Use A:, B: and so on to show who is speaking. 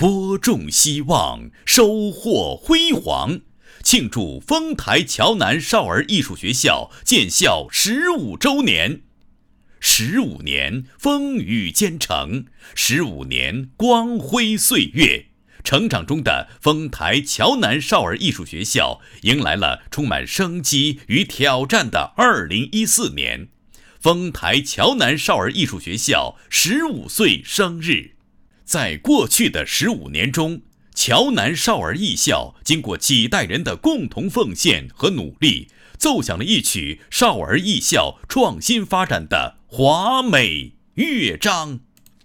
A: 播种希望，收获辉煌，庆祝丰台桥南少儿艺术学校建校15周年。15年风雨兼程，15年光辉岁月。成长中的丰台桥南少儿艺术学校迎来了充满生机与挑战的2014年，丰台桥南少儿艺术学校15岁生日。在过去的15年中，桥南少儿艺校经过几代人的共同奉献和努力，奏响了一曲少儿艺校创新发展的华美乐章。